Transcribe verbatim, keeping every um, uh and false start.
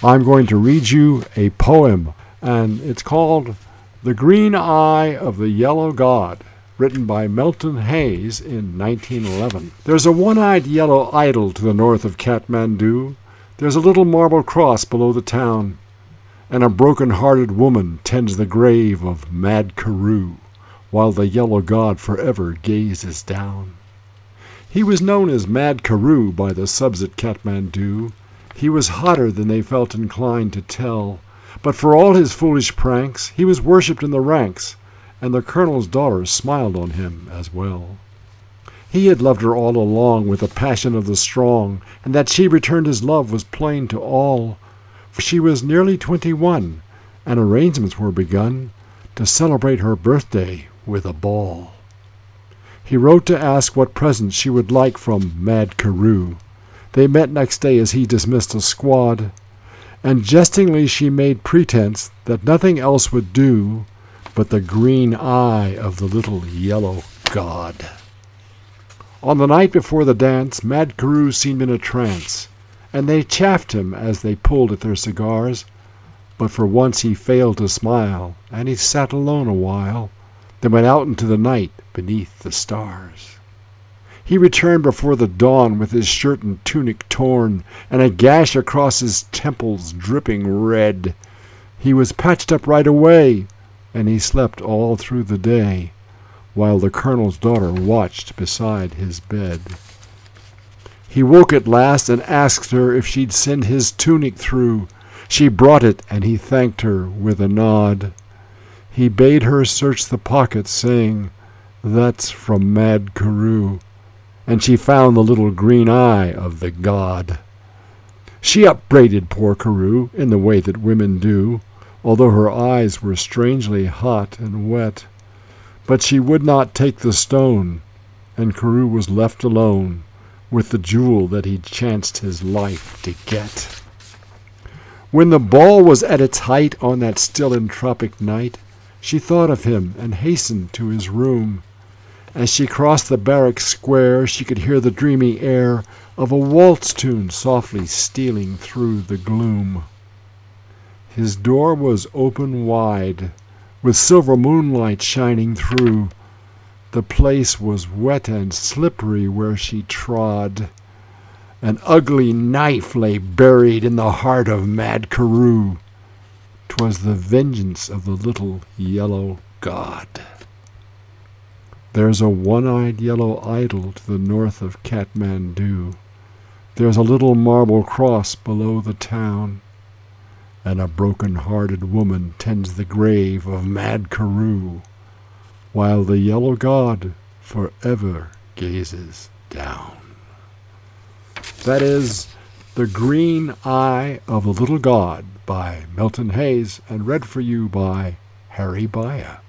I'm going to read you a poem, and it's called The Green Eye of the Yellow God, written by Milton Hayes in nineteen eleven. There's a one-eyed yellow idol to the north of Kathmandu. There's a little marble cross below the town, and a broken-hearted woman tends the grave of Mad Karoo, while the yellow god forever gazes down. He was known as Mad Karoo by the subs at Kathmandu. He was hotter than they felt inclined to tell, but for all his foolish pranks, he was worshipped in the ranks, and the colonel's daughter smiled on him as well. He had loved her all along with the passion of the strong, and that she returned his love was plain to all, for she was nearly twenty-one, and arrangements were begun to celebrate her birthday with a ball. He wrote to ask what presents she would like from Mad Karoo. They met next day as he dismissed a squad, and jestingly she made pretense that nothing else would do but the green eye of the little yellow god. On the night before the dance, Mad Karoo seemed in a trance, and they chaffed him as they pulled at their cigars, but for once he failed to smile, and he sat alone a while, then went out into the night beneath the stars. He returned before the dawn with his shirt and tunic torn, and a gash across his temples dripping red. He was patched up right away, and he slept all through the day, while the colonel's daughter watched beside his bed. He woke at last and asked her if she'd send his tunic through. She brought it, and he thanked her with a nod. He bade her search the pockets, saying, "That's from Mad Karoo," and she found the little green eye of the god. She upbraided poor Karoo in the way that women do, although her eyes were strangely hot and wet. But she would not take the stone, and Karoo was left alone with the jewel that he'd chanced his life to get. When the ball was at its height on that still and tropic night, she thought of him and hastened to his room. As she crossed the barrack square, she could hear the dreamy air of a waltz tune softly stealing through the gloom. His door was open wide, with silver moonlight shining through. The place was wet and slippery where she trod. An ugly knife lay buried in the heart of Mad Karoo. 'Twas the vengeance of the little yellow god. There's a one-eyed yellow idol to the north of Kathmandu. There's a little marble cross below the town, and a broken-hearted woman tends the grave of Mad Karoo, while the yellow god forever gazes down. That is The Green Eye of the Little God by Milton Hayes, and read for you by Harry Baya.